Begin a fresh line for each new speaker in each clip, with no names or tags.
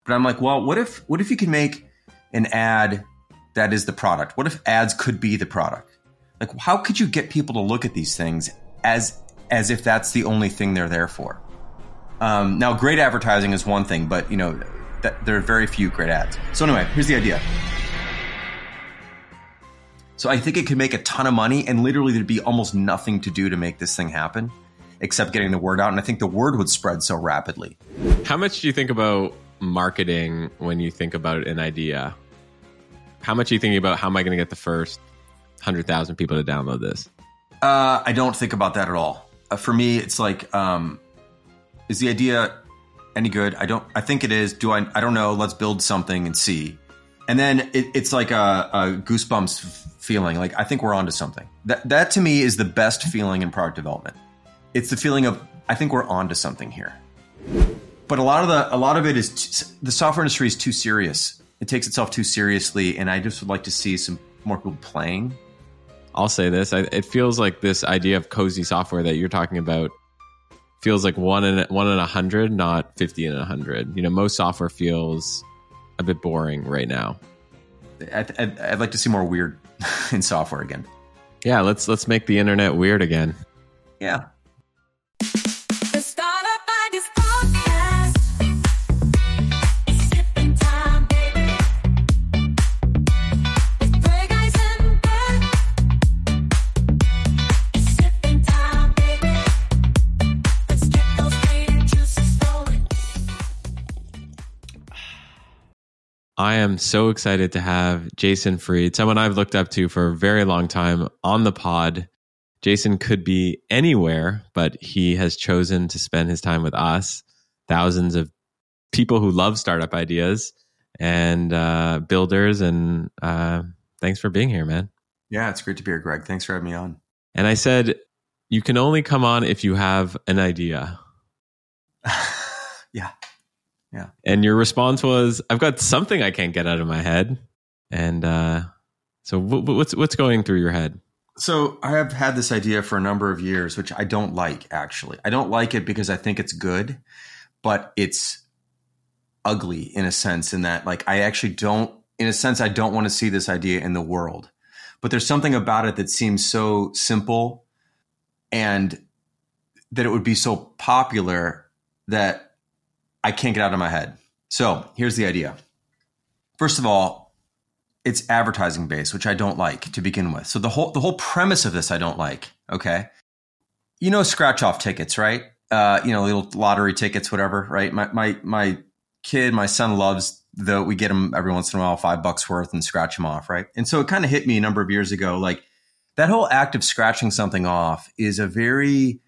But I'm like, well, what if you can make an ad that is the product? What if ads could be the product? Like, how could you get people to look at these things as if that's the only thing they're there for? Now, great advertising is one thing, but there are very few great ads. So anyway, here's the idea. So I think it could make a ton of money, and literally there'd be almost nothing to do to make this thing happen except getting the word out. And I think the word would spread so rapidly.
How much do you think about marketing when you think about an idea? How much are you thinking about, how am I going to get the first 100,000 people to download this?
I don't think about that at all. For me, it's like, is the idea any good? I think it is. I don't know. Let's build something and see. And then it's like a goosebumps feeling. Like, I think we're onto something. That to me is the best feeling in product development. It's the feeling of, I think we're onto something here. But a lot of it is the software industry is too serious. It takes itself too seriously, and I just would like to see some more people playing.
I'll say this: it feels like this idea of cozy software that you're talking about feels like one in 100, not 50 in 100. Most software feels a bit boring right now.
I'd like to see more weird in software again.
Yeah, let's make the internet weird again.
Yeah.
I am so excited to have Jason Fried, someone I've looked up to for a very long time, on the pod. Jason could be anywhere, but he has chosen to spend his time with us, thousands of people who love startup ideas and builders. And thanks for being here, man.
Yeah, it's great to be here, Greg. Thanks for having me on.
And I said, you can only come on if you have an idea.
Yeah. Yeah.
And your response was, I've got something I can't get out of my head. And so what's going through your head?
So I have had this idea for a number of years, which I don't like, actually. I don't like it because I think it's good, but it's ugly in a sense, in that, like, I don't want to see this idea in the world. But there's something about it that seems so simple and that it would be so popular that I can't get out of my head. So here's the idea. First of all, it's advertising based, which I don't like to begin with. So the whole premise of this I don't like. Okay, scratch off tickets, right? Little lottery tickets, whatever, right? My kid, my son loves we get them every once in a while, $5 worth, and scratch them off, right? And so it kind of hit me a number of years ago, like, that whole act of scratching something off is a very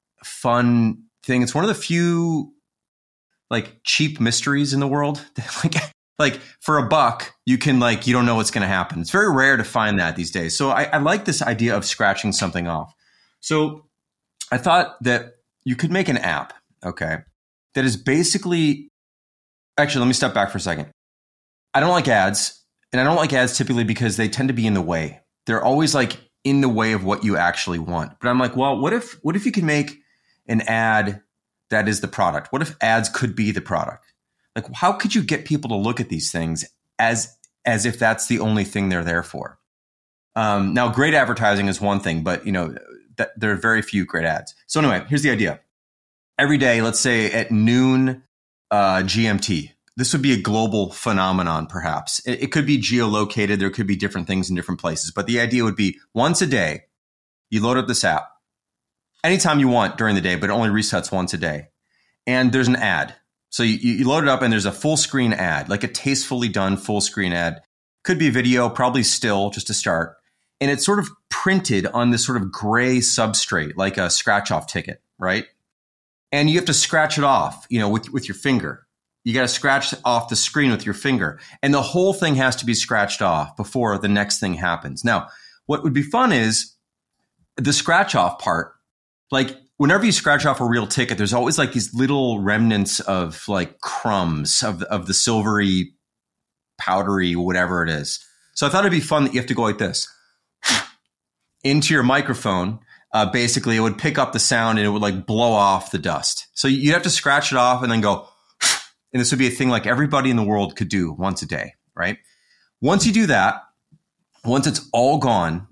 fun thing. It's one of the few like cheap mysteries in the world. like for $1, you can you don't know what's going to happen. It's very rare to find that these days. So I like this idea of scratching something off. So I thought that you could make an app, okay, that is basically, actually, let me step back for a second. I don't like ads, and I don't like ads typically because they tend to be in the way. They're always like in the way of what you actually want. But I'm like, well, what if you can make an ad that is the product? What if ads could be the product? Like, how could you get people to look at these things as if that's the only thing they're there for? Now, great advertising is one thing, but there are very few great ads. So anyway, here's the idea. Every day, let's say at noon GMT, this would be a global phenomenon, perhaps. It could be geolocated. There could be different things in different places. But the idea would be once a day, you load up this app anytime you want during the day, but it only resets once a day. And there's an ad. So you load it up and there's a full screen ad, like a tastefully done full screen ad. Could be video, probably still, just to start. And it's sort of printed on this sort of gray substrate, like a scratch off ticket, right? And you have to scratch it off, with your finger. You got to scratch off the screen with your finger. And the whole thing has to be scratched off before the next thing happens. Now, what would be fun is the scratch off part. Like, whenever you scratch off a real ticket, there's always like these little remnants of like crumbs of the silvery, powdery, whatever it is. So I thought it'd be fun that you have to go like this into your microphone. Basically, it would pick up the sound and it would like blow off the dust. So you'd have to scratch it off and then go and this would be a thing like everybody in the world could do once a day, right? Once you do that, once it's all gone,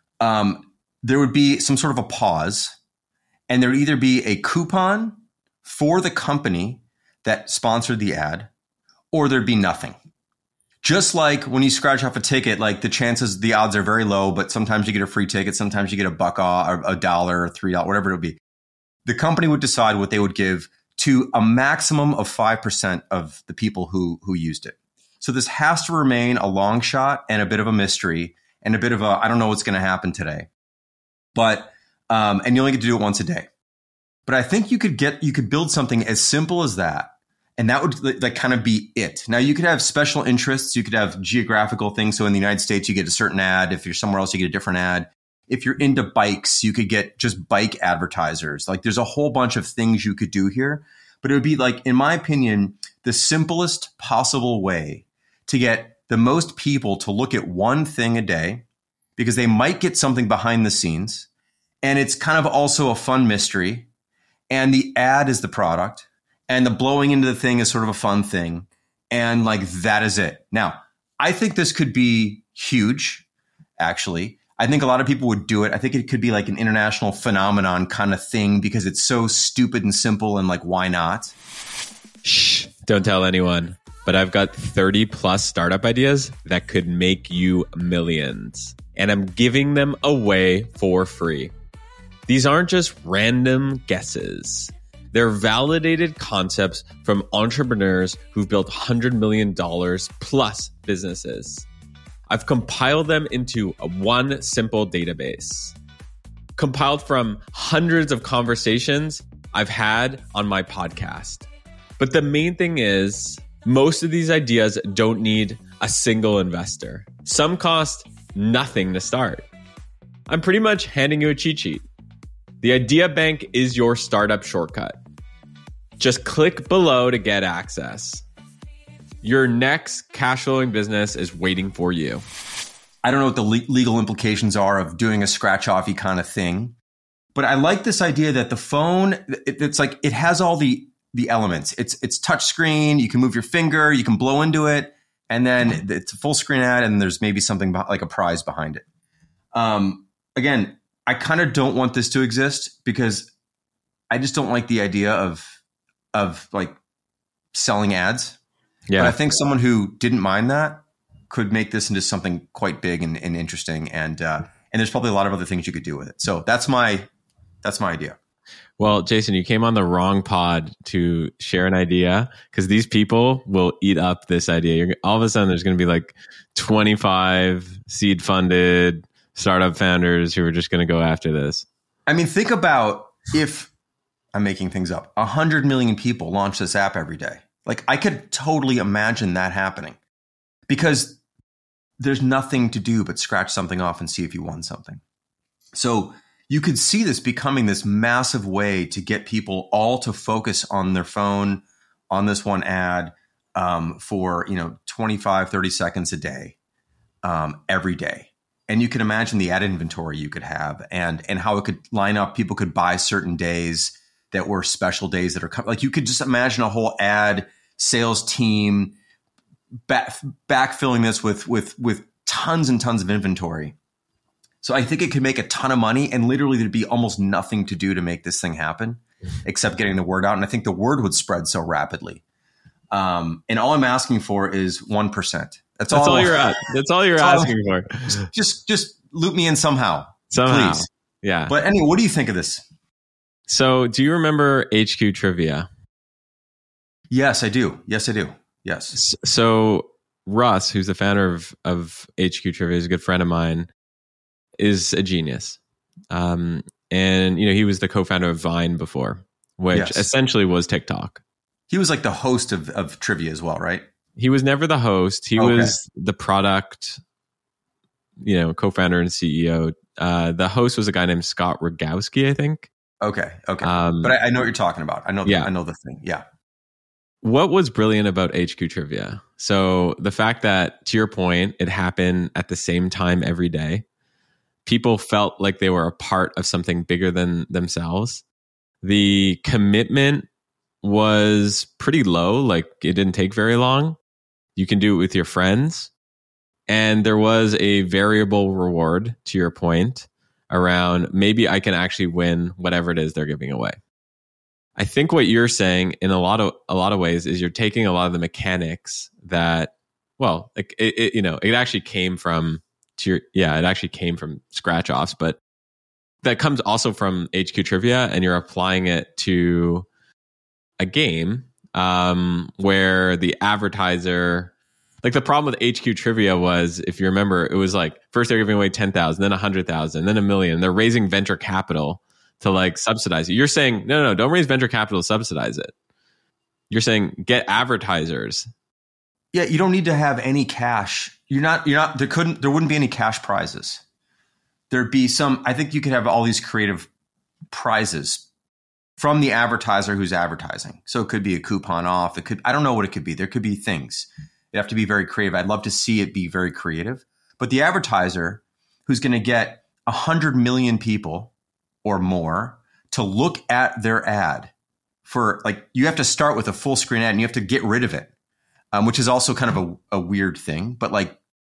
there would be some sort of a pause, and there would either be a coupon for the company that sponsored the ad, or there'd be nothing. Just like when you scratch off a ticket, like the odds are very low, but sometimes you get a free ticket, sometimes you get a buck off, or $1 or $3, whatever it would be. The company would decide what they would give to a maximum of 5% of the people who used it. So this has to remain a long shot and a bit of a mystery and a bit of I don't know what's going to happen today. But, and you only get to do it once a day. But I think you could build something as simple as that. And that would like kind of be it. Now you could have special interests. You could have geographical things. So in the United States, you get a certain ad. If you're somewhere else, you get a different ad. If you're into bikes, you could get just bike advertisers. Like there's a whole bunch of things you could do here. But it would be like, in my opinion, the simplest possible way to get the most people to look at one thing a day, because they might get something behind the scenes. And it's kind of also a fun mystery. And the ad is the product. And the blowing into the thing is sort of a fun thing. And like, that is it. Now, I think this could be huge, actually. I think a lot of people would do it. I think it could be like an international phenomenon kind of thing because it's so stupid and simple and like, why not?
Shh, don't tell anyone. But I've got 30 plus startup ideas that could make you millions. And I'm giving them away for free. These aren't just random guesses. They're validated concepts from entrepreneurs who've built $100 million plus businesses. I've compiled them into one simple database, compiled from hundreds of conversations I've had on my podcast. But the main thing is, most of these ideas don't need a single investor. Some cost nothing to start. I'm pretty much handing you a cheat sheet. The Idea Bank is your startup shortcut. Just click below to get access. Your next cash flowing business is waiting for you.
I don't know what the legal implications are of doing a scratch-offy kind of thing, but I like this idea that the phone, it's like it has all the elements. It's touch screen. You can move your finger. You can blow into it, and then it's a full screen ad, and there's maybe something like a prize behind it. Again, I kind of don't want this to exist because I just don't like the idea of like selling ads. Yeah. But I think someone who didn't mind that could make this into something quite big and interesting. And there's probably a lot of other things you could do with it. So that's my idea.
Well, Jason, you came on the wrong pod to share an idea because these people will eat up this idea. All of a sudden, there's going to be like 25 seed funded startup founders who are just going to go after this.
I mean, think about if I'm making things up, 100 million people launch this app every day. Like I could totally imagine that happening because there's nothing to do but scratch something off and see if you won something. So you could see this becoming this massive way to get people all to focus on their phone on this one ad for 25, 30 seconds a day, every day. And you can imagine the ad inventory you could have and how it could line up. People could buy certain days that were special days that are like you could just imagine a whole ad sales team backfilling this with tons and tons of inventory. So I think it could make a ton of money and literally there'd be almost nothing to do to make this thing happen except getting the word out. And I think the word would spread so rapidly. And all I'm asking for is 1%. That's all
you're at. That's all you're asking for.
Just loop me in somehow.
Please.
Yeah. But anyway, what do you think of this?
So do you remember HQ Trivia?
Yes, I do. Yes.
So Russ, who's the founder of HQ Trivia, is a good friend of mine, is a genius. And he was the co-founder of Vine before, which essentially was TikTok. He
was like the host of Trivia as well, right?
He was never the host. He was the product, co-founder and CEO. The host was a guy named Scott Rogowski, I think.
Okay. But I know what you're talking about. I know the thing. Yeah.
What was brilliant about HQ Trivia? So the fact that, to your point, it happened at the same time every day. People felt like they were a part of something bigger than themselves. The commitment was pretty low. Like it didn't take very long. You can do it with your friends. And there was a variable reward, to your point, around maybe I can actually win whatever it is they're giving away. I think what you're saying in a lot of ways is you're taking a lot of the mechanics that, well, it actually came from scratch offs, but that comes also from HQ Trivia, and you're applying it to a game where the advertiser, like the problem with HQ Trivia was, if you remember, it was like first they're giving away 10,000, then 100,000, then $1 million. They're raising venture capital to like subsidize it. You're saying no, don't raise venture capital to subsidize it. You're saying get advertisers.
Yeah, you don't need to have any cash. There wouldn't be any cash prizes. There'd be some, I think you could have all these creative prizes from the advertiser who's advertising. So it could be a coupon off. I don't know what it could be. There could be things. You have to be very creative. I'd love to see it be very creative. But the advertiser who's going to get 100 million people or more to look at their ad for, like, you have to start with a full screen ad and you have to get rid of it, which is also kind of a weird thing. But like,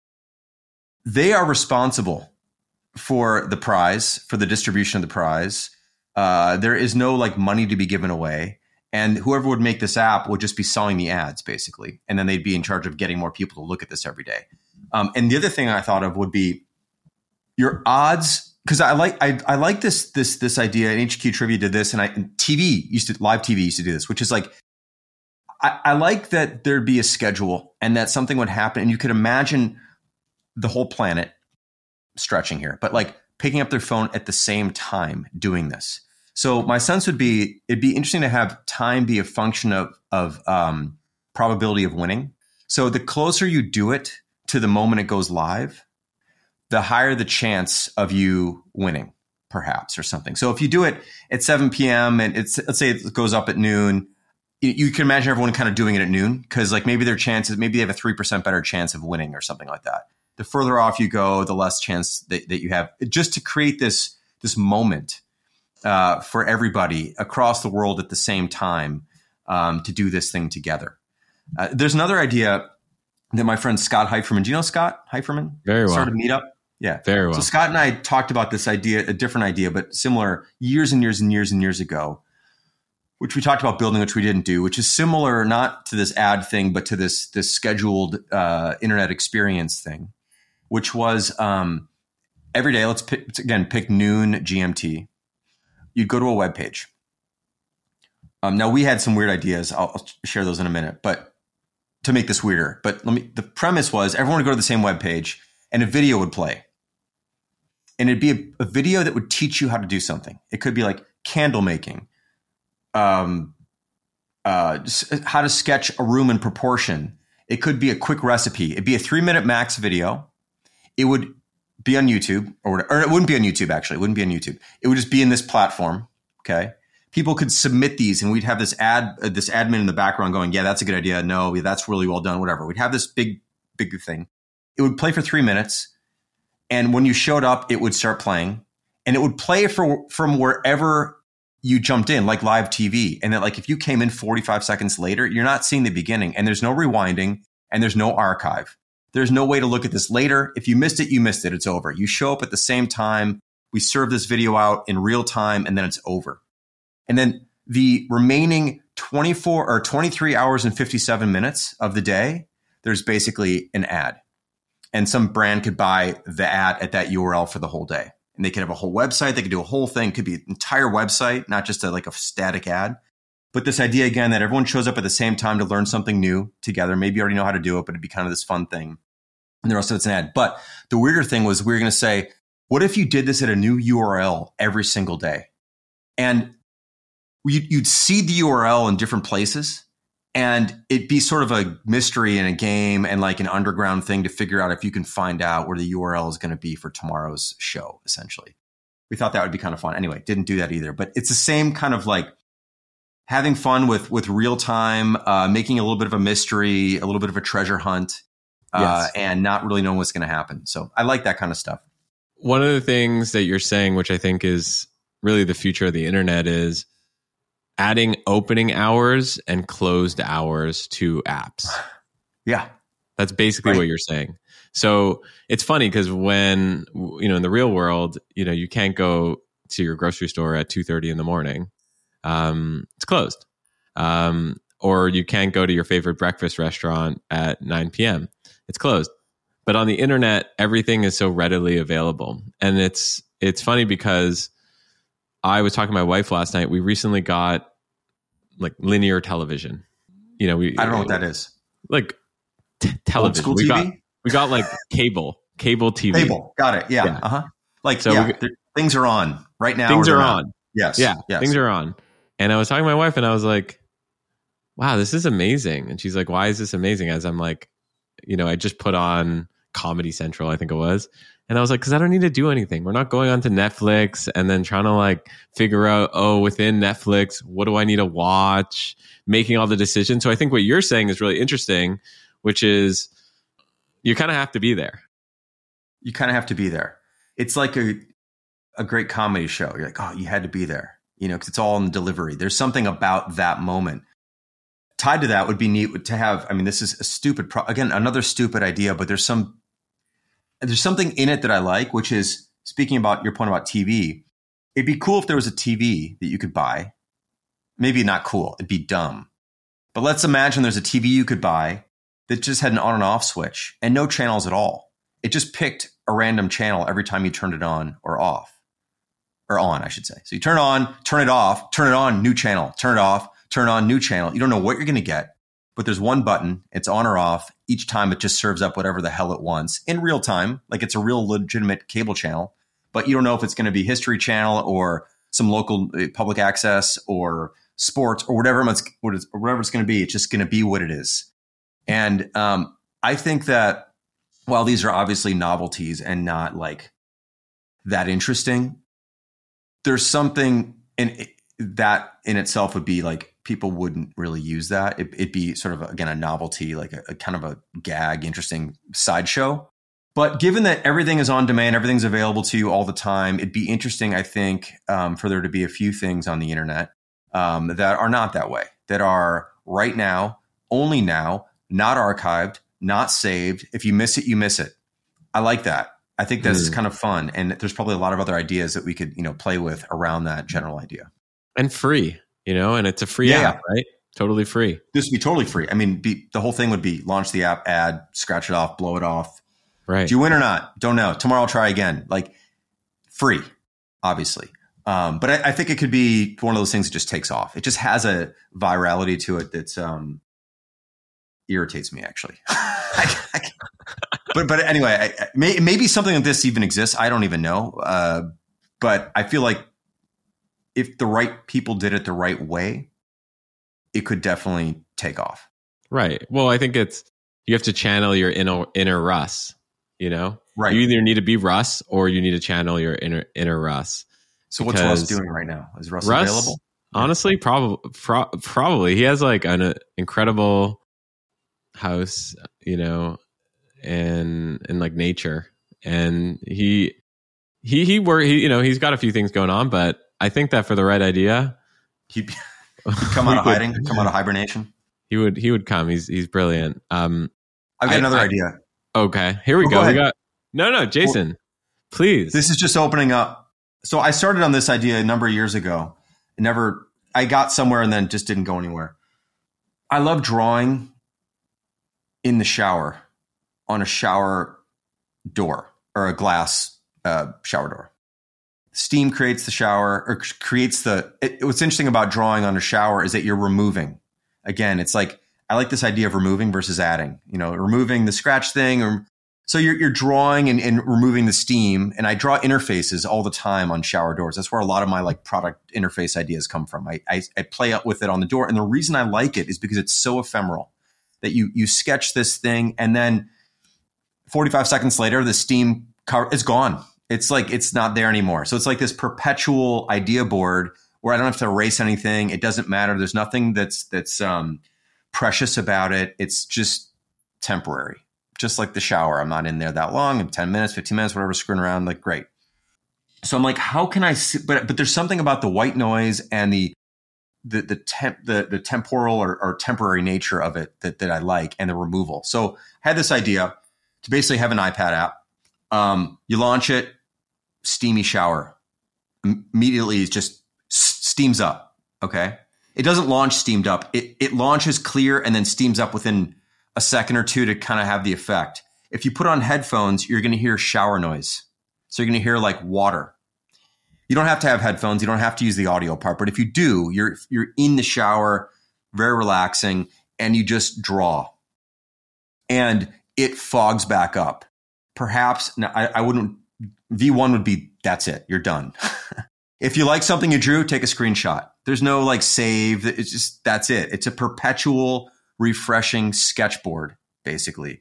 they are responsible for the prize, for the distribution of the prize. There is no like money to be given away. And whoever would make this app would just be selling the ads, basically. And then they'd be in charge of getting more people to look at this every day. And the other thing I thought of would be your odds, because I like this idea. And HQ Trivia did this, and live TV used to do this, which is like, I like that there'd be a schedule and that something would happen, and you could imagine the whole planet stretching here, but like picking up their phone at the same time doing this. So my sense would be, it'd be interesting to have time be a function of probability of winning. So the closer you do it to the moment it goes live, the higher the chance of you winning, perhaps, or something. So if you do it at 7 p.m. and let's say it goes up at noon, you can imagine everyone kind of doing it at noon, because like maybe their chances, maybe they have a 3% better chance of winning or something like that. The further off you go, the less chance that you have, just to create this moment for everybody across the world at the same time to do this thing together. There's another idea that my friend Scott Heiferman, do you know Scott Heiferman?
Very well.
Started Meetup. Yeah.
Very well.
So Scott and I talked about this idea, a different idea, but similar, years and years and years and years ago, which we talked about building, which we didn't do, which is similar not to this ad thing, but to this scheduled internet experience thing, which was every day, let's pick noon GMT. You'd go to a web page. Now we had some weird ideas. I'll share those in a minute, but to make this weirder. But the premise was everyone would go to the same web page and a video would play. And it'd be a video that would teach you how to do something. It could be like candle making, how to sketch a room in proportion. It could be a quick recipe. It'd be a 3-minute max video. It would be on YouTube or it wouldn't be on YouTube, actually. It wouldn't be on YouTube. It would just be in this platform. Okay. People could submit these and we'd have this admin in the background going, yeah, that's a good idea. No, that's really well done. Whatever. We'd have this big thing. It would play for 3 minutes. And when you showed up, it would start playing, and it would play from wherever you jumped in, like live TV. And then like, if you came in 45 seconds later, you're not seeing the beginning, and there's no rewinding and there's no archive. There's no way to look at this later. If you missed it, you missed it. It's over. You show up at the same time. We serve this video out in real time, and then it's over. And then the remaining 24 or 23 hours and 57 minutes of the day, there's basically an ad. And some brand could buy the ad at that URL for the whole day. And they could have a whole website. They could do a whole thing. It could be an entire website, not just a static ad. But this idea, again, that everyone shows up at the same time to learn something new together. Maybe you already know how to do it, but it'd be kind of this fun thing. And the rest of it's an ad. But the weirder thing was, we were going to say, what if you did this at a new URL every single day? And you'd see the URL in different places, and it'd be sort of a mystery in a game and like an underground thing to figure out if you can find out where the URL is going to be for tomorrow's show, essentially. We thought that would be kind of fun. Anyway, didn't do that either. But it's the same kind of like having fun with real time, making a little bit of a mystery, a little bit of a treasure hunt, yes, and not really knowing what's going to happen. So I like that kind of stuff.
One of the things that you're saying, which I think is really the future of the internet, is adding opening hours and closed hours to apps.
Yeah.
That's basically what you're saying. So it's funny because when, in the real world, you can't go to your grocery store at 2:30 in the morning. It's closed. Or you can't go to your favorite breakfast restaurant at 9 p.m. It's closed. But on the internet, everything is so readily available. And it's funny because I was talking to my wife last night. We recently got like linear television. I don't
know what that is.
Like television.
Old school TV?
We got like cable TV.
Cable. Got it. Yeah. Uh-huh. Like, so things are on right now.
Things are on.
Yes.
Yeah.
Yes.
Things are on. And I was talking to my wife and I was like, wow, this is amazing. And she's like, why is this amazing? As I'm like, I just put on Comedy Central, I think it was. And I was like, because I don't need to do anything. We're not going on to Netflix and then trying to like figure out, within Netflix, what do I need to watch? Making all the decisions. So I think what you're saying is really interesting, which is you kind of have to be there.
You kind of have to be there. It's like a great comedy show. You're like, oh, you had to be there, because it's all in the delivery. There's something about that moment. Tied to that would be neat to have. I mean, this is a stupid, again, another stupid idea, but there's something in it that I like, which is speaking about your point about TV. It'd be cool if there was a TV that you could buy. Maybe not cool. It'd be dumb. But let's imagine there's a TV you could buy that just had an on and off switch and no channels at all. It just picked a random channel every time you turned it on or off. Or on, I should say. So you turn it on, turn it off, turn it on, new channel, turn it off, turn on, new channel. You don't know what you're going to get, but there's one button. It's on or off. Each time it just serves up whatever the hell it wants in real time. Like it's a real legitimate cable channel, but you don't know if it's going to be History Channel or some local public access or sports or whatever it's going to be. It's just going to be what it is. And I think that while these are obviously novelties and not like that interesting, there's something in that in itself would be like people wouldn't really use that. It'd be sort of, again, a novelty, like a kind of a gag, interesting sideshow. But given that everything is on demand, everything's available to you all the time, it'd be interesting, I think, for there to be a few things on the internet that are not that way, that are right now, only now, not archived, not saved. If you miss it, you miss it. I like that. I think this is kind of fun. And there's probably a lot of other ideas that we could, play with around that general idea.
And free, and it's a free app, right? Totally free.
This would be totally free. I mean, the whole thing would be launch the app, add, scratch it off, blow it off.
Right.
Do you win or not? Don't know. Tomorrow I'll try again. Like free, obviously. But I think it could be one of those things that just takes off. It just has a virality to it that's irritates me, actually. But anyway, maybe something like this even exists. I don't even know. But I feel like if the right people did it the right way, it could definitely take off.
Right. Well, I think you have to channel your inner Russ,
Right.
You either need to be Russ or you need to channel your inner Russ.
So what's Russ doing right now? Is Russ available?
Honestly, probably. He has like an incredible house, and like nature. And he's got a few things going on, but I think that for the right idea,
he'd come out of hiding, come out of hibernation.
He would come. He's brilliant.
I've got another idea.
Okay, here we go. We got no, Jason, please.
This is just opening up. So I started on this idea a number of years ago. I got somewhere and then just didn't go anywhere. I love drawing in the shower on a shower door or a glass shower door. Steam creates the shower or creates what's interesting about drawing on a shower is that you're removing. Again, it's like, I like this idea of removing versus adding, removing the scratch thing. So you're drawing and removing the steam. And I draw interfaces all the time on shower doors. That's where a lot of my like product interface ideas come from. I play out with it on the door. And the reason I like it is because it's so ephemeral that you sketch this thing and then 45 seconds later, the steam cover is gone. It's like, it's not there anymore. So it's like this perpetual idea board where I don't have to erase anything. It doesn't matter. There's nothing that's precious about it. It's just temporary, just like the shower. I'm not in there that long. I'm 10 minutes, 15 minutes, whatever, screwing around. Like, great. So I'm like, how can I see? But there's something about the white noise and the the temporal or temporary nature of it that I like, and the removal. So I had this idea to basically have an iPad app. You launch it, steamy shower. Immediately it just steams up. Okay. It doesn't launch steamed up. It launches clear and then steams up within a second or two to kind of have the effect. If you put on headphones, you're going to hear shower noise. So you're going to hear like water. You don't have to have headphones. You don't have to use the audio part. But if you do, you're in the shower, very relaxing, and you just draw. And it fogs back up. Perhaps, now I wouldn't, V1 would be, that's it. You're done. If you like something you drew, take a screenshot. There's no like save. It's just, that's it. It's a perpetual refreshing sketchboard, basically,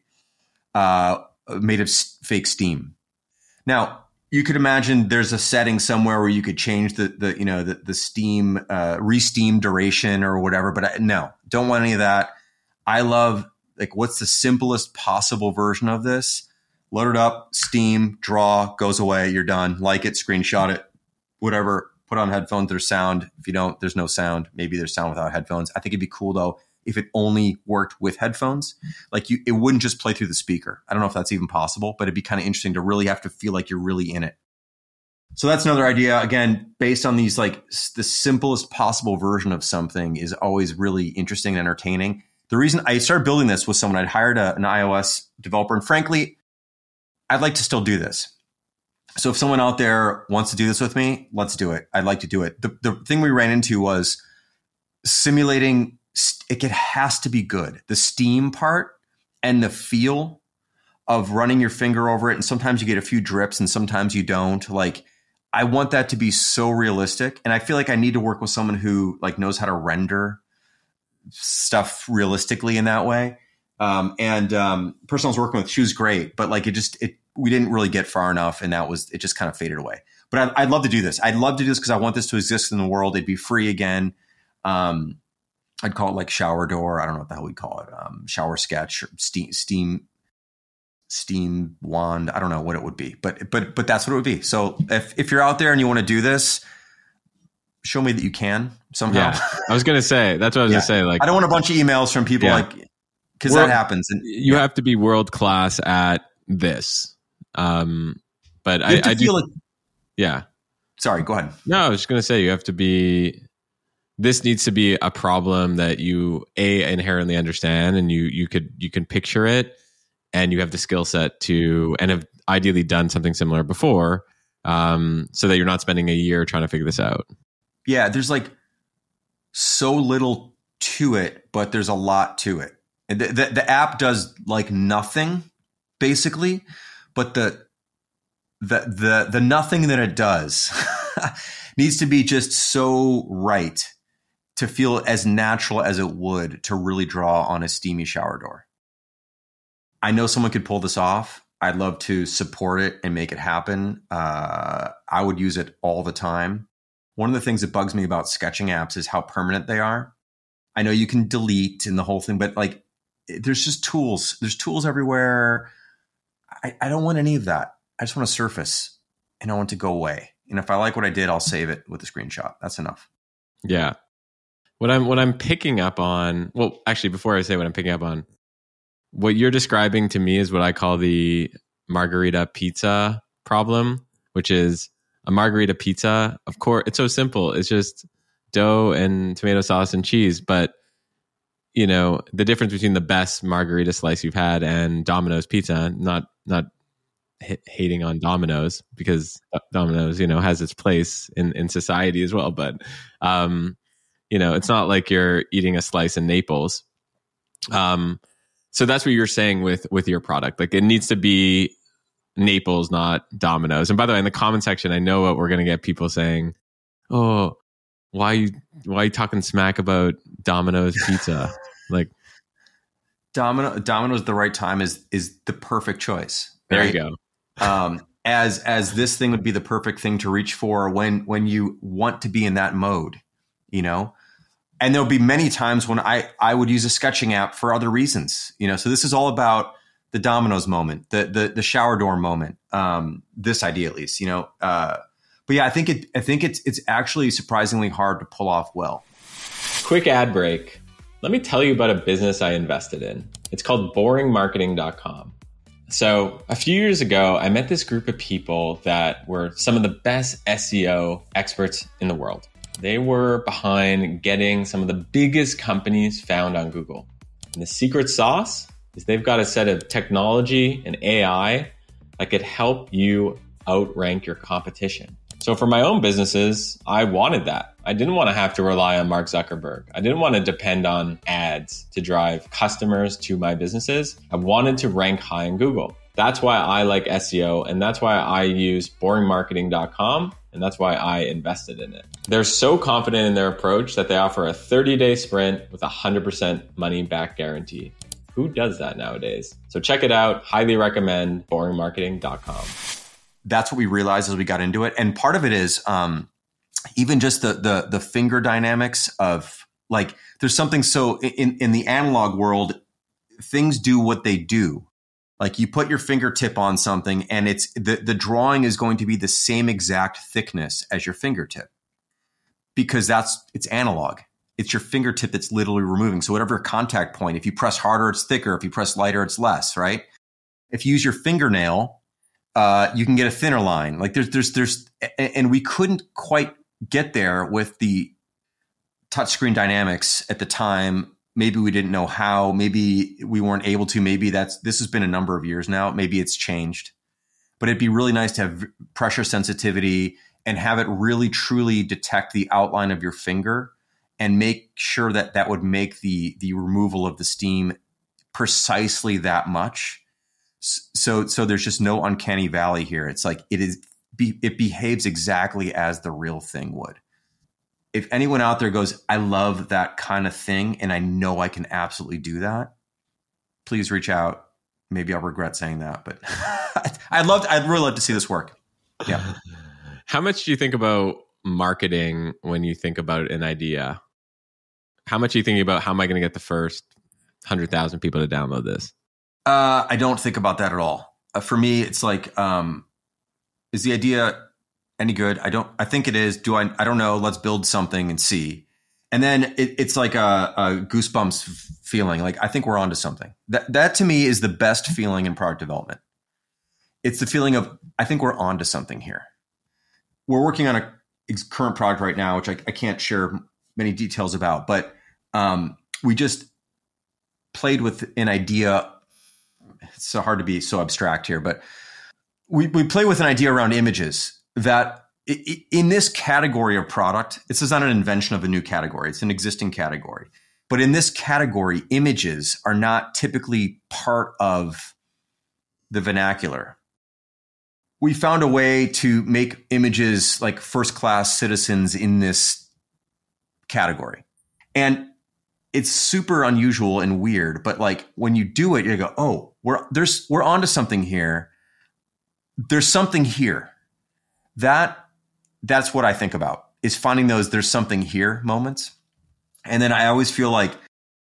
made of fake steam. Now, you could imagine there's a setting somewhere where you could change the steam, re-steam duration or whatever. But no, don't want any of that. I love, like, what's the simplest possible version of this? Load it up, steam, draw, goes away. You're done. Like it, screenshot it, whatever. Put on headphones. There's sound. If you don't, there's no sound. Maybe there's sound without headphones. I think it'd be cool though if it only worked with headphones. Like it wouldn't just play through the speaker. I don't know if that's even possible, but it'd be kind of interesting to really have to feel like you're really in it. So that's another idea. Again, based on these, like the simplest possible version of something is always really interesting and entertaining. The reason I started building this was someone I'd hired an iOS developer. And frankly, I'd like to still do this. So if someone out there wants to do this with me, let's do it. I'd like to do it. The thing we ran into was simulating. It has to be good. The steam part and the feel of running your finger over it. And sometimes you get a few drips and sometimes you don't. Like, I want that to be so realistic. And I feel like I need to work with someone who like knows how to render stuff realistically in that way. Person I was working with, she was great, but like we didn't really get far enough, and it just kind of faded away. But I'd love to do this. I'd love to do this because I want this to exist in the world. It'd be free again. I'd call it like shower door. I don't know what the hell we call it. Shower sketch, or steam wand. I don't know what it would be, but that's what it would be. So if you're out there and you want to do this, show me that you can somehow.
Yeah, I was going to say, that's what I was going to say. Like, I
don't want a bunch of emails from people because that happens. And
you have to be world-class at this. But I do feel like,
yeah. Sorry, go ahead.
No, I was just going to say, you have to be, this needs to be a problem that you inherently understand, and you can picture it, and you have the skill set to, and have ideally done something similar before, so that you're not spending a year trying to figure this out.
Yeah, there's like so little to it, but there's a lot to it. The app does like nothing, basically, but the nothing that it does needs to be just so right to feel as natural as it would to really draw on a steamy shower door. I know someone could pull this off. I'd love to support it and make it happen. I would use it all the time. One of the things that bugs me about sketching apps is how permanent they are. I know you can delete and the whole thing, but like, there's just tools. There's tools everywhere. I don't want any of that. I just want a surface, and I want it to go away. And if I like what I did, I'll save it with a screenshot. That's enough.
Yeah. What I'm picking up on, well, actually, before I say what I'm picking up on, what you're describing to me is what I call the margarita pizza problem, which is a margarita pizza. Of course, it's so simple. It's just dough and tomato sauce and cheese. But, you know, the difference between the best margarita slice you've had and Domino's pizza, not hating on Domino's, because Domino's, you know, has its place in society as well. But, you know, it's not like you're eating a slice in Naples. So that's what you're saying with your product. Like, it needs to be Naples, not Domino's. And by the way, in the comment section, I know what we're going to get people saying. Oh, why are you talking smack about Domino's pizza? Like,
Domino's at the right time is the perfect choice.
There
right?
you go.
As this thing would be the perfect thing to reach for when you want to be in that mode, you know. And there'll be many times when I would use a sketching app for other reasons, you know. So this is all about the Domino's moment, the shower door moment. This idea, at least, you know. But yeah, I think it's actually surprisingly hard to pull off well.
Quick ad break. Let me tell you about a business I invested in. It's called boringmarketing.com. So a few years ago, I met this group of people that were some of the best SEO experts in the world. They were behind getting some of the biggest companies found on Google. And the secret sauce is they've got a set of technology and AI that could help you outrank your competition. So for my own businesses, I wanted that. I didn't want to have to rely on Mark Zuckerberg. I didn't want to depend on ads to drive customers to my businesses. I wanted to rank high in Google. That's why I like SEO, and that's why I use boringmarketing.com, and that's why I invested in it. They're so confident in their approach that they offer a 30-day sprint with a 100% money back guarantee. Who does that nowadays? So check it out. Highly recommend boringmarketing.com.
That's what we realized as we got into it. And part of it is even just the finger dynamics of like, there's something so in the analog world, things do what they do. Like you put your fingertip on something and it's the drawing is going to be the same exact thickness as your fingertip because it's analog. It's your fingertip that's literally removing. So whatever contact point, if you press harder, it's thicker. If you press lighter, it's less, right? If you use your fingernail, you can get a thinner line. Like and we couldn't quite get there with the touchscreen dynamics at the time. Maybe we didn't know how, maybe we weren't able to, maybe this has been a number of years now. Maybe it's changed, but it'd be really nice to have pressure sensitivity and have it really truly detect the outline of your finger and make sure that that would make the removal of the steam precisely that much. So there's just no uncanny valley here. It's like it behaves exactly as the real thing would. If anyone out there goes, I love that kind of thing, and I know I can absolutely do that, please reach out. Maybe I'll regret saying that, but I'd really love to see this work. Yeah.
How much do you think about marketing when you think about an idea? How much are you thinking about how am I going to get the first 100,000 people to download this?
I don't think about that at all. For me, it's like, is the idea any good? I think it is. I don't know. Let's build something and see. And then it's like a goosebumps feeling. Like, I think we're onto something. That to me is the best feeling in product development. It's the feeling of, I think we're onto something here. We're working on a current product right now, which I can't share many details about, but we just played with an idea. It's so hard to be so abstract here, but we play with an idea around images that in this category of product, this is not an invention of a new category. It's an existing category. But in this category, images are not typically part of the vernacular. We found a way to make images like first-class citizens in this category. And it's super unusual and weird, but like when you do it, you go, oh, we're onto something here. There's something here. That's what I think about, is finding those there's something here moments. And then I always feel like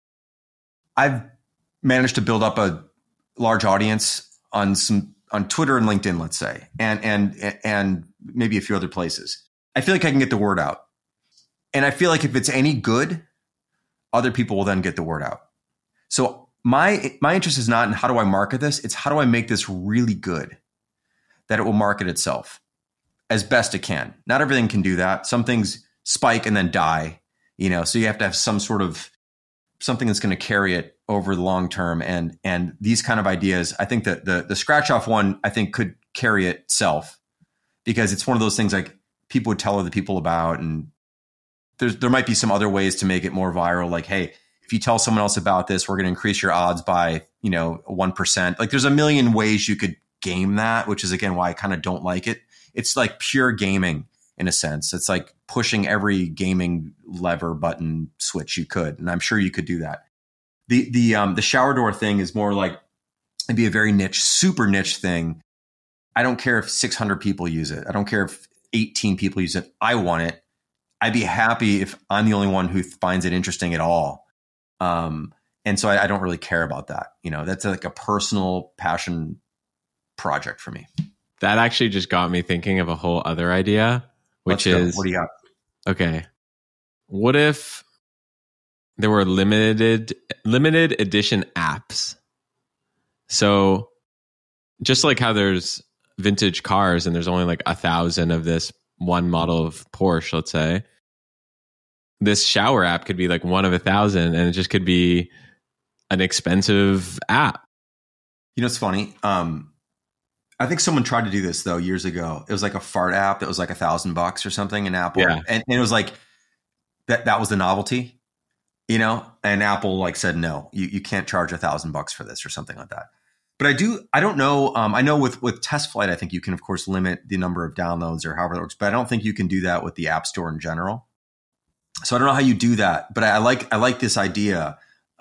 I've managed to build up a large audience on Twitter and LinkedIn, let's say, and maybe a few other places. I feel like I can get the word out. And I feel like if it's any good, other people will then get the word out. So my interest is not in how do I market this, it's how do I make this really good that it will market itself as best it can. Not everything can do that. Some things spike and then die, so you have to have some sort of something that's going to carry it over the long term. And these kind of ideas, I think that the scratch off one, I think could carry itself because it's one of those things like people would tell other people about. And there might be some other ways to make it more viral. Like, hey, if you tell someone else about this, we're going to increase your odds by, 1%. Like there's a million ways you could game that, which is again, why I kind of don't like it. It's like pure gaming in a sense. It's like pushing every gaming lever button switch you could. And I'm sure you could do that. The shower door thing is more like it'd be a very niche, super niche thing. I don't care if 600 people use it. I don't care if 18 people use it. I want it. I'd be happy if I'm the only one who finds it interesting at all. And so I don't really care about that. That's like a personal passion project for me.
That actually just got me thinking of a whole other idea, which is,
what do you got?
Okay. What if there were limited edition apps. So just like how there's vintage cars and there's only like 1,000 of this one model of Porsche, let's say, this shower app could be like one of 1,000, and it just could be an expensive app.
You know, it's funny. I think someone tried to do this though years ago. It was like a fart app that was like $1,000 or something in Apple.
Yeah.
And it was like that was the novelty, you know, and Apple like said, no, you can't charge $1,000 for this or something like that. But I don't know. I know with Test Flight, I think you can of course limit the number of downloads or however it works, but I don't think you can do that with the App Store in general. So I don't know how you do that, but I like this idea.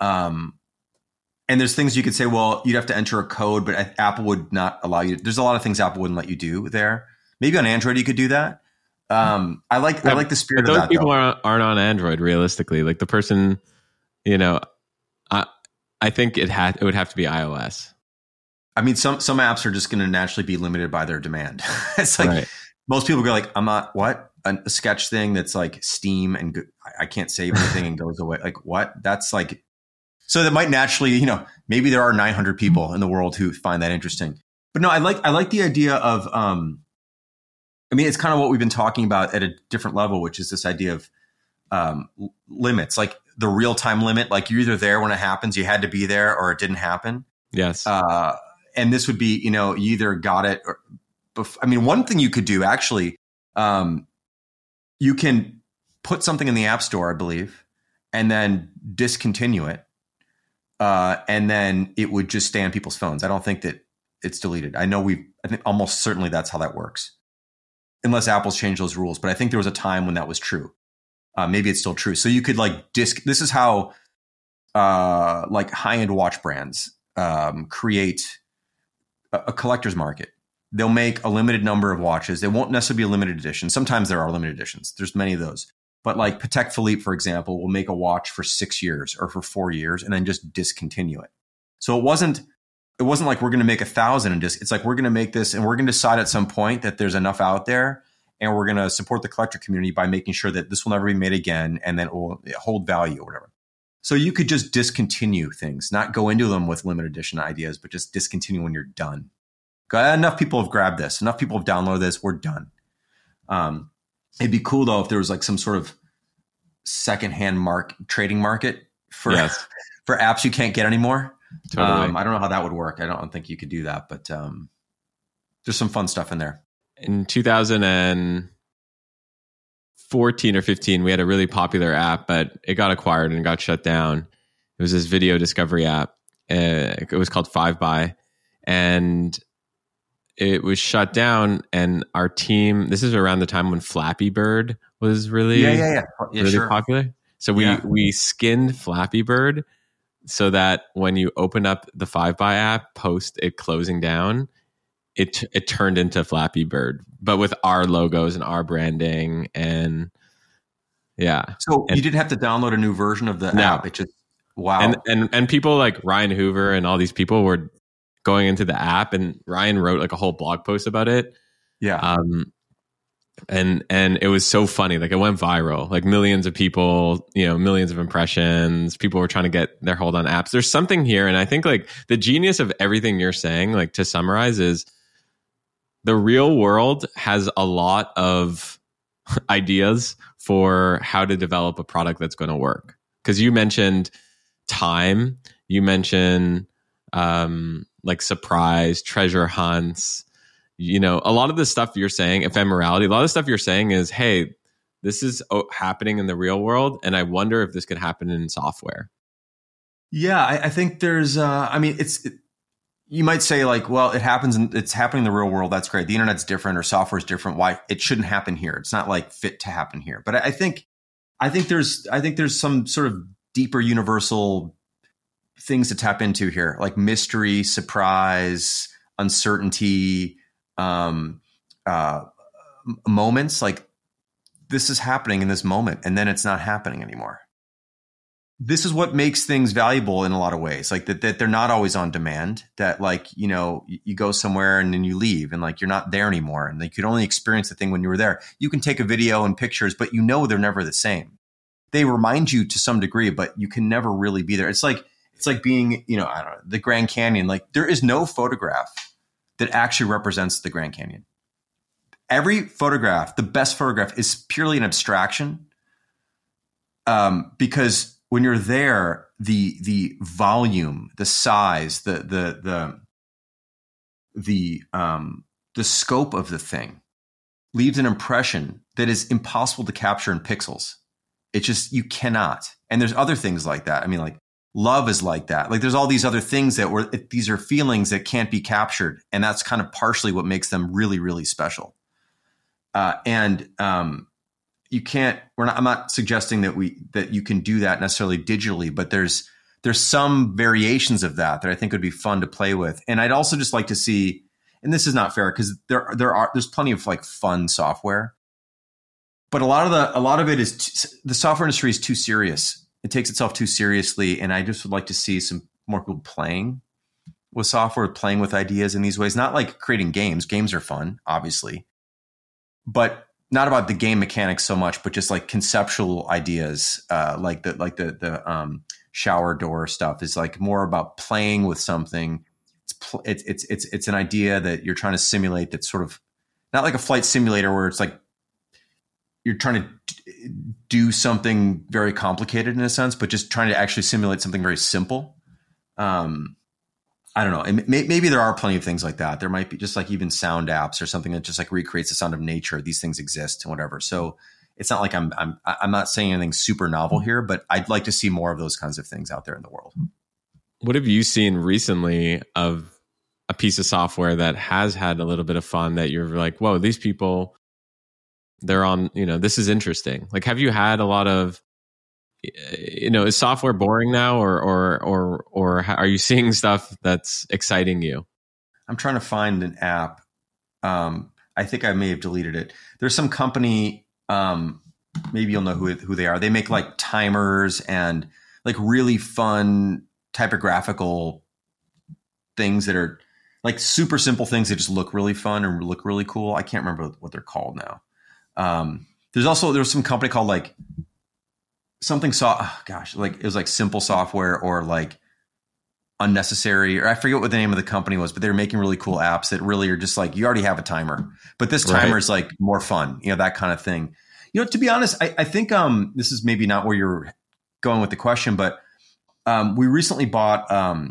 And there's things you could say, well, you'd have to enter a code, but Apple would not allow you. There's a lot of things Apple wouldn't let you do there. Maybe on Android you could do that. I like the spirit of that. Those
people aren't on Android realistically. Like the person, you know, I think it would have to be iOS.
I mean, some apps are just going to naturally be limited by their demand. It's like most people go like, I'm not what a sketch thing that's like Steam and I can't save anything and goes away. Like what? That's like, so that might naturally, you know, maybe there are 900 people in the world who find that interesting. But no, I like the idea of, I mean, it's kind of what we've been talking about at a different level, which is this idea of limits, like the real time limit. Like you're either there when it happens, you had to be there, or it didn't happen.
Yes.
And this would be, you know, you either got it or, I mean, one thing you could do actually, you can put something in the App Store, I believe, and then discontinue it. And then it would just stay on people's phones. I don't think that it's deleted. I think almost certainly that's how that works. Unless Apple's changed those rules. But I think there was a time when that was true. Maybe it's still true. So you could like this is how like high-end watch brands create a collector's market. They'll make a limited number of watches. They won't necessarily be a limited edition. Sometimes there are limited editions. There's many of those. But like Patek Philippe, for example, will make a watch for 6 years or for 4 years and then just discontinue it. So it wasn't like we're going to make 1,000 and just, it's like we're going to make this and we're going to decide at some point that there's enough out there and we're going to support the collector community by making sure that this will never be made again and then it will hold value or whatever. So you could just discontinue things, not go into them with limited edition ideas, but just discontinue when you're done. Enough people have grabbed this. Enough people have downloaded this. We're done. It'd be cool though if there was like some sort of secondhand trading market for apps you can't get anymore. Totally. I don't know how that would work. I don't think you could do that, but there's some fun stuff in there.
In 2014 or 15, we had a really popular app, but it got acquired and got shut down. It was this video discovery app. It was called 5by, and it was shut down. And our team, this is around the time when Flappy Bird was really, popular. So we skinned Flappy Bird so that when you open up the 5by app post it closing down, it turned into Flappy Bird, but with our logos and our branding. And
so you didn't have to download a new version of the app. It just, wow.
And people like Ryan Hoover and all these people were going into the app, and Ryan wrote like a whole blog post about it.
Yeah.
And it was so funny. Like it went viral, like millions of people, you know, millions of impressions. People were trying to get their hold on apps. There's something here. And I think like the genius of everything you're saying, like to summarize, is the real world has a lot of ideas for how to develop a product that's going to work. Because you mentioned time, you mentioned like surprise, treasure hunts. You know, a lot of the stuff you're saying, ephemerality, a lot of the stuff you're saying is, hey, this is happening in the real world, and I wonder if this could happen in software.
Yeah, I think there's, I mean, you might say like, well, it's happening in the real world. That's great. The internet's different or software is different. Why it shouldn't happen here? It's not like fit to happen here. But I think there's some sort of deeper universal things to tap into here, like mystery, surprise, uncertainty, moments like this is happening in this moment and then it's not happening anymore. This is what makes things valuable in a lot of ways, like that they're not always on demand, that like, you know, you go somewhere and then you leave and like you're not there anymore and you could only experience the thing when you were there. You can take a video and pictures, but you know they're never the same. they remind you to some degree, but you can never really be there. It's like being, I don't know, the Grand Canyon. Like there is no photograph that actually represents the Grand Canyon. Every photograph, the best photograph, is purely an abstraction. Because when you're there, the volume, the size, the scope of the thing leaves an impression that is impossible to capture in pixels. It's just, you cannot. And there's other things like that. I mean, like love is like that. Like there's all these other things these are feelings that can't be captured. And that's kind of partially what makes them really, really special. You can't, I'm not suggesting that you can do that necessarily digitally, but there's some variations of that I think would be fun to play with. And I'd also just like to see, and this is not fair because there's plenty of like fun software, but a lot of it is the software industry is too serious. It takes itself too seriously. And I just would like to see some more people playing with software, playing with ideas in these ways, not like creating games. Games are fun, obviously, but not about the game mechanics so much, but just like conceptual ideas, like the shower door stuff is like more about playing with something. It's an idea that you're trying to simulate. That's sort of not like a flight simulator where it's like you're trying to do something very complicated in a sense, but just trying to actually simulate something very simple. I don't know. And maybe there are plenty of things like that. There might be just like even sound apps or something that just like recreates the sound of nature. These things exist and whatever. So it's not like I'm not saying anything super novel here, but I'd like to see more of those kinds of things out there in the world.
What have you seen recently of a piece of software that has had a little bit of fun that you're like, whoa, these people, they're on, this is interesting. Like, have you had a lot of, is software boring now or are you seeing stuff that's exciting you?
I'm trying to find an app. I think I may have deleted it. There's some company, maybe you'll know who they are. They make like timers and like really fun typographical things that are like super simple things that just look really fun and look really cool. I can't remember what they're called now. There's some company called like something like it was like Simple Software or like Unnecessary, or I forget what the name of the company was, but they were making really cool apps that really are just like, you already have a timer, but this timer is like more fun, that kind of thing. To be honest, I think this is maybe not where you're going with the question, but we recently bought,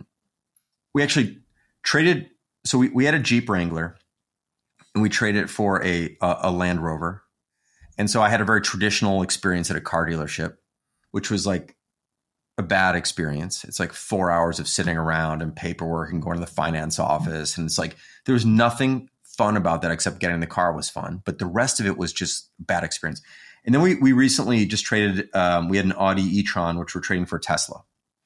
we actually traded. So we had a Jeep Wrangler and we traded it for a Land Rover. And so I had a very traditional experience at a car dealership, which was like a bad experience. It's like 4 hours of sitting around and paperwork and going to the finance office. And it's like, there was nothing fun about that except getting the car was fun. But the rest of it was just a bad experience. And then we recently just traded, we had an Audi e-tron, which we're trading for Tesla.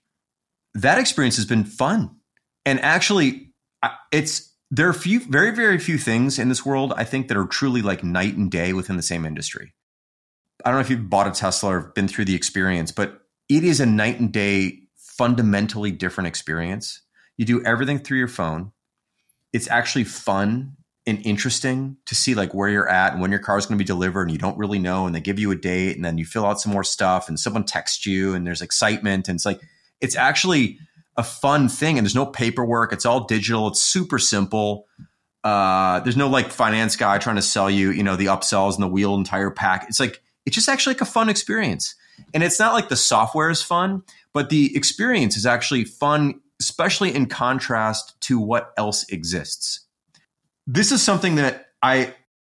That experience has been fun. And actually there are very, very few things in this world, I think, that are truly like night and day within the same industry. I don't know if you've bought a Tesla or been through the experience, but it is a night and day, fundamentally different experience. You do everything through your phone. It's actually fun and interesting to see like where you're at and when your car is going to be delivered, and you don't really know. And they give you a date, and then you fill out some more stuff, and someone texts you, and there's excitement. And it's actually a fun thing. And there's no paperwork. It's all digital. It's super simple. There's no like finance guy trying to sell you, the upsells and the wheel and tire pack. It's just actually like a fun experience. And it's not like the software is fun, but the experience is actually fun, especially in contrast to what else exists. This is something that I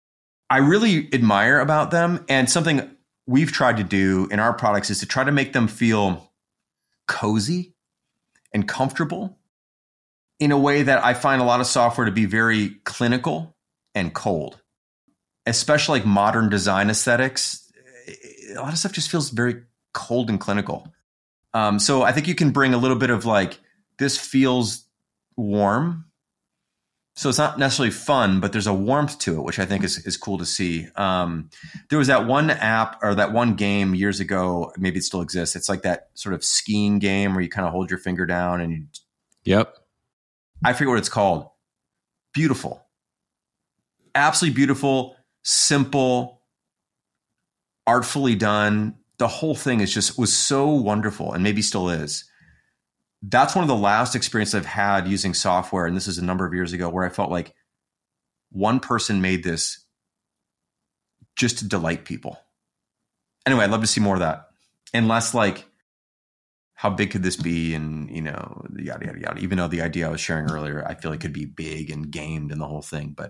really admire about them, and something we've tried to do in our products is to try to make them feel cozy and comfortable in a way that I find a lot of software to be very clinical and cold, especially like modern design aesthetics. A lot of stuff just feels very cold and clinical. So I think you can bring a little bit of like, this feels warm. So it's not necessarily fun, but there's a warmth to it, which I think is cool to see. There was that one app or that one game years ago, maybe it still exists. It's like that sort of skiing game where you kind of hold your finger down and you.
Yep.
I forget what it's called. Beautiful. Absolutely beautiful, simple, artfully done. the whole thing was so wonderful, and maybe still is. That's one of the last experiences I've had using software, and this is a number of years ago, where I felt like one person made this just to delight people. Anyway, I'd love to see more of that, and less like, how big could this be? And, yada, yada, yada. Even though the idea I was sharing earlier, I feel it could be big and gamed and the whole thing. But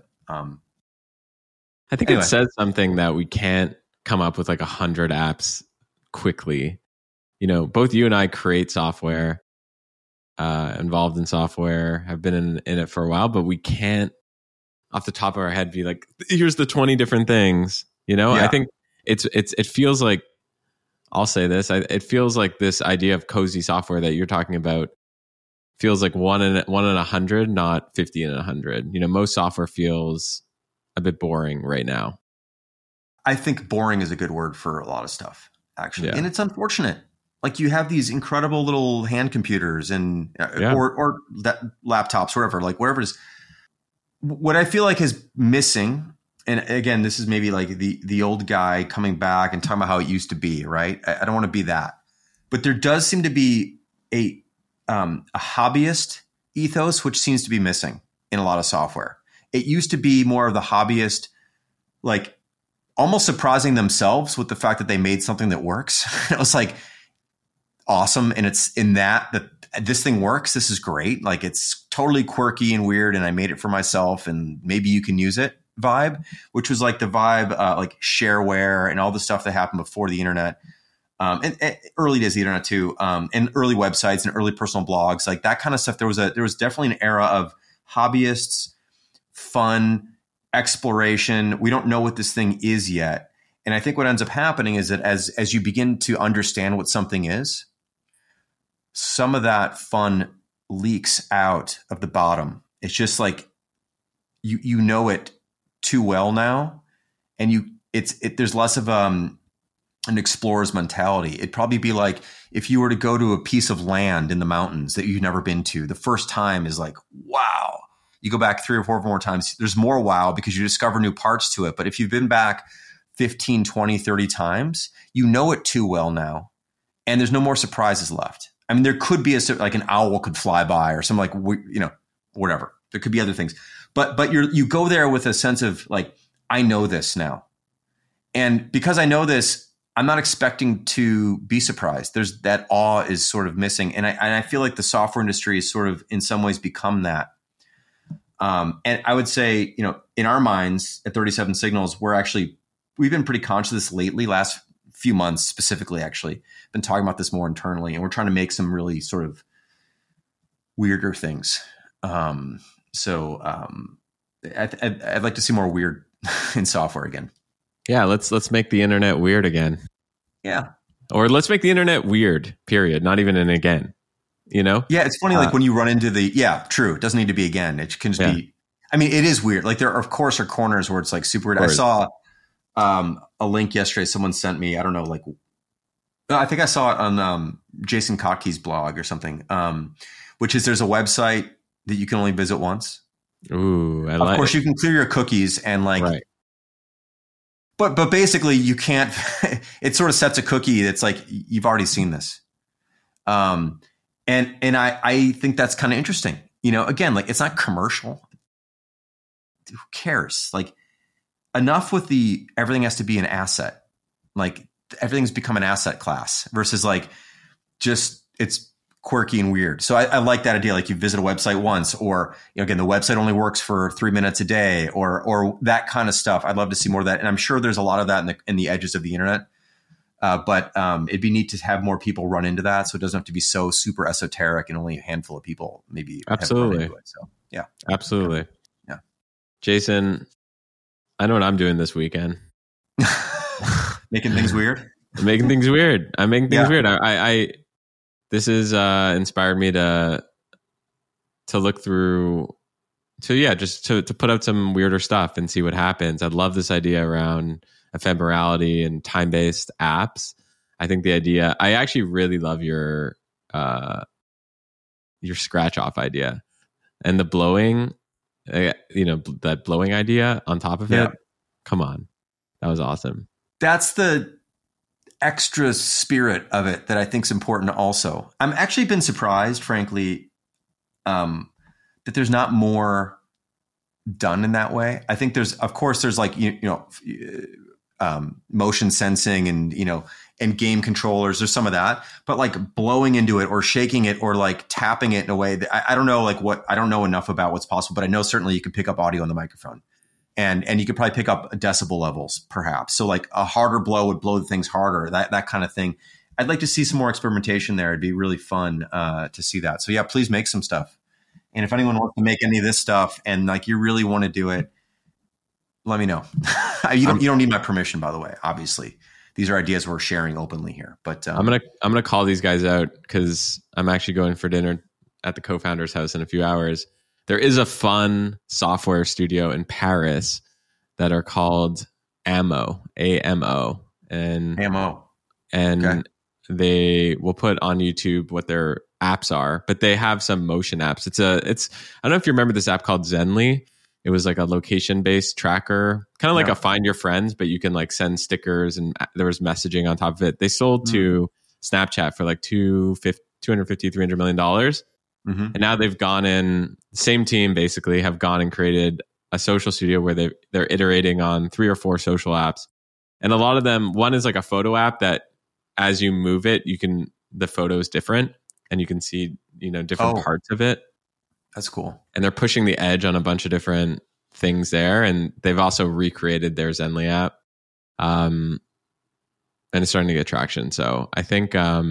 I think it says something that we can't come up with like 100 apps quickly. Both you and I create software, involved in software, have been in it for a while, but we can't off the top of our head be like, here's the 20 different things. Yeah. I think it feels like, I'll say this, it feels like this idea of cozy software that you're talking about feels like 1 in 100, not 50 in 100. Most software feels a bit boring right now.
I think boring is a good word for a lot of stuff, actually. Yeah. And it's unfortunate. Like, you have these incredible little hand computers and or that laptops, whatever it is. What I feel like is missing, and again, this is maybe like the old guy coming back and talking about how it used to be, right? I don't want to be that. But there does seem to be a hobbyist ethos, which seems to be missing in a lot of software. It used to be more of the hobbyist, like almost surprising themselves with the fact that they made something that works. It was like awesome. And it's in that this thing works. This is great. Like, it's totally quirky and weird. And I made it for myself, and maybe you can use it vibe, which was like the vibe, like shareware and all the stuff that happened before the internet. And early days of the internet too, and early websites and early personal blogs, like that kind of stuff. There was definitely an era of hobbyists, fun, exploration. We don't know what this thing is yet. And I think what ends up happening is that as you begin to understand what something is, some of that fun leaks out of the bottom. It's just like, you know it too well now. And there's less of an explorer's mentality. It'd probably be like if you were to go to a piece of land in the mountains that you've never been to, the first time is like, wow. You go back 3 or 4 more times, there's more wow because you discover new parts to it. But if you've been back 15, 20, 30 times, you know it too well now. And there's no more surprises left. I mean, there could be like an owl could fly by or some like, whatever. There could be other things. But you go there with a sense of like, I know this now. And because I know this, I'm not expecting to be surprised. There's that awe is sort of missing. And I feel like the software industry has sort of in some ways become that. And I would say, in our minds at 37 Signals, we've been pretty conscious of this lately, last few months specifically, actually been talking about this more internally, and we're trying to make some really sort of weirder things. I'd like to see more weird in software again.
Yeah. Let's make the internet weird again.
Yeah.
Or let's make the internet weird, period. Not even an again, Yeah.
It's funny. Like when you run into true. It doesn't need to be again. It can just be, I mean, it is weird. Like there of course are corners where it's like super weird. I saw a link yesterday. Someone sent me, I don't know, like, I think I saw it on Jason Kotke's blog or something, which is there's a website that you can only visit once.
Ooh,
of course you can clear your cookies and like, right. But basically you can't, it sort of sets a cookie that's like, you've already seen this. And I think that's kind of interesting, again, like it's not commercial. Who cares? Like enough with everything has to be an asset. Like everything's become an asset class versus like just it's quirky and weird. So I like that idea. Like you visit a website once, or again, the website only works for 3 minutes a day, or that kind of stuff. I'd love to see more of that, and I'm sure there's a lot of that in the edges of the internet. But it'd be neat to have more people run into that, so it doesn't have to be so super esoteric and only a handful of people maybe.
Absolutely.
Have run into it. So yeah,
absolutely.
Yeah,
Jason, I know what I'm doing this weekend.
Making things weird.
Making things weird. I'm making things weird. This has inspired me to look through, just to put out some weirder stuff and see what happens. I love this idea around ephemerality and time-based apps. I think I actually really love your scratch off idea and the blowing, that blowing idea on top of it. Come on. That was awesome.
extra spirit of it that I think is important also. I'm actually been surprised, frankly, that there's not more done in that way. I think there's like, motion sensing and, and game controllers. There's some of that, but like blowing into it or shaking it or like tapping it in a way that I don't know, I don't know enough about what's possible, but I know certainly you can pick up audio on the microphone. And you could probably pick up decibel levels, perhaps. So like a harder blow would blow things harder, that kind of thing. I'd like to see some more experimentation there. It'd be really fun to see that. So yeah, please make some stuff. And if anyone wants to make any of this stuff and like you really want to do it, let me know. You don't need my permission, by the way. Obviously, these are ideas we're sharing openly here. But
I'm gonna call these guys out because I'm actually going for dinner at the co-founder's house in a few hours. There is a fun software studio in Paris that are called Amo, AMO, and
okay.
They will put on YouTube what their apps are, but they have some motion apps. It's I don't know if you remember this app called Zenly. It was like a location-based tracker, kind of like a Find Your Friends, but you can like send stickers and there was messaging on top of it. They sold to Snapchat for like $250, $300 million.
Mm-hmm.
And now they've gone in, same team basically have gone and created a social studio where they're iterating on 3 or 4 social apps. And a lot of them, one is like a photo app that as you move it, the photo is different and you can see, different parts of it.
That's cool.
And they're pushing the edge on a bunch of different things there. And they've also recreated their Zenly app. And it's starting to get traction. So I think,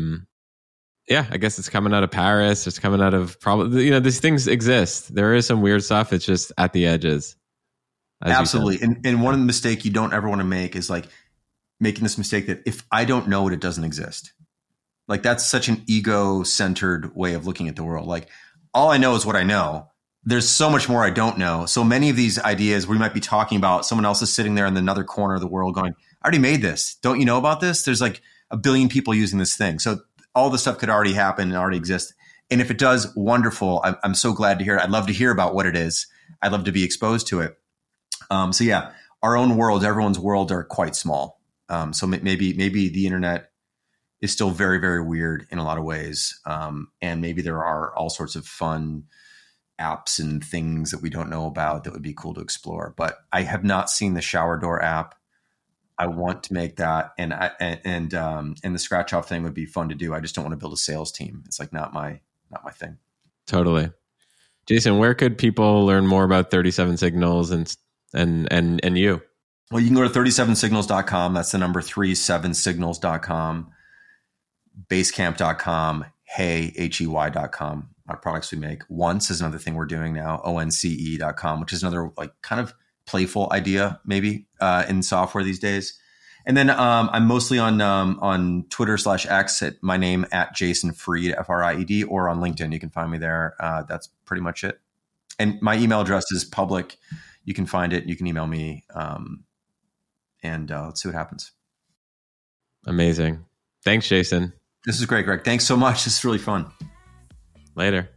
I guess it's coming out of Paris. It's coming out of probably, these things exist. There is some weird stuff. It's just at the edges.
Absolutely. And one of the mistakes you don't ever want to make is like making this mistake that if I don't know it, it doesn't exist. Like that's such an ego-centered way of looking at the world. Like all I know is what I know. There's so much more I don't know. So many of these ideas we might be talking about, someone else is sitting there in another corner of the world going, I already made this. Don't you know about this? There's like a billion people using this thing. So all the stuff could already happen and already exist. And if it does, wonderful. I'm so glad to hear it. I'd love to hear about what it is. I'd love to be exposed to it. So yeah, our own world, everyone's world are quite small. So maybe the internet is still very, very weird in a lot of ways. And maybe there are all sorts of fun apps and things that we don't know about that would be cool to explore. But I have not seen the shower door app. I want to make that, and the scratch off thing would be fun to do. I just don't want to build a sales team. It's like not my thing.
Totally. Jason, where could people learn more about 37 Signals and you?
Well, you can go to 37signals.com. That's the number 37signals.com, basecamp.com, hey.com. Our products we make. Once is another thing we're doing now, once.com, which is another like kind of playful idea maybe in software these days. And then I'm mostly on Twitter/X at my name at Jason Fried, Fried, or on LinkedIn. You can find me there. That's pretty much it. And my email address is public. You can find it. You can email me. And let's see what happens.
Amazing. Thanks, Jason.
This is great, Greg. Thanks so much. This is really fun.
Later.